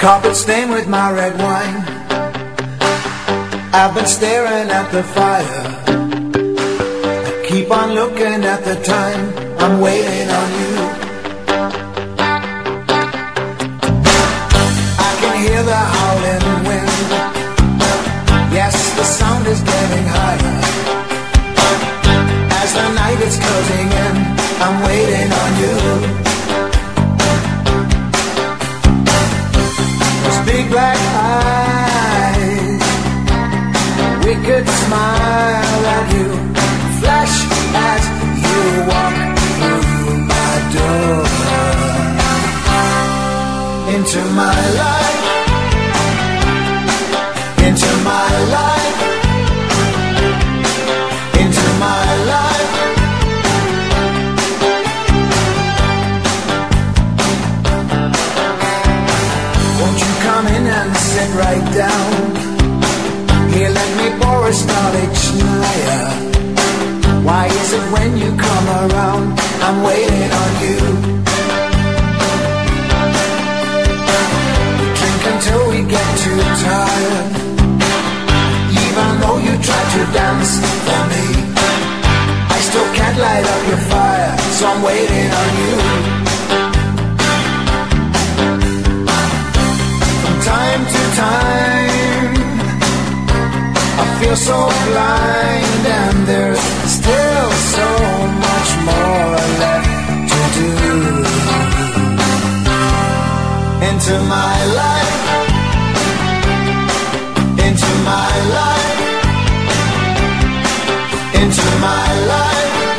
Carpet stained with my red wine. I've been staring at the fire. I keep on looking at the time. I'm waiting on you. I can hear the howling wind. Yes, the sound is getting higher. As the night is closing in, I'm waiting on you. Big black eyes, wicked smile at you, flash as you walk through my door. Into my life, into my life, into my life. Come in and sit right down. Here, let me pour a Stalichnaya. Why is it when you come around, I'm waiting on you? We drink until we get too tired. Even though you try to dance for me, I still can't light up your fire, so I'm waiting on you. Time to time, I feel so blind, and there's still so much more left to do. Into my life, into my life, into my life.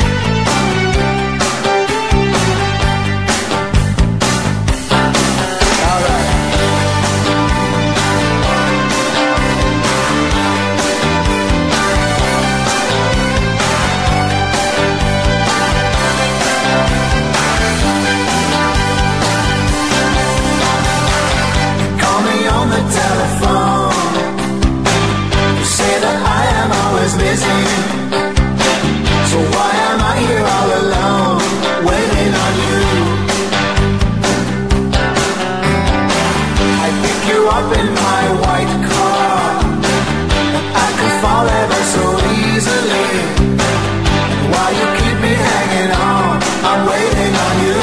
Busy. So why am I here all alone, waiting on you? I pick you up in my white car. I could fall ever so easily. While you keep me hanging on, I'm waiting on you.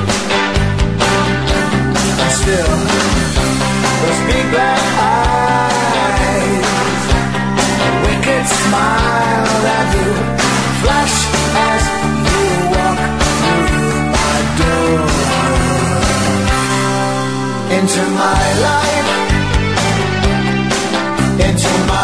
And still, those big black eyes, wicked smile at you, flash as you walk through my door. Into my life, into my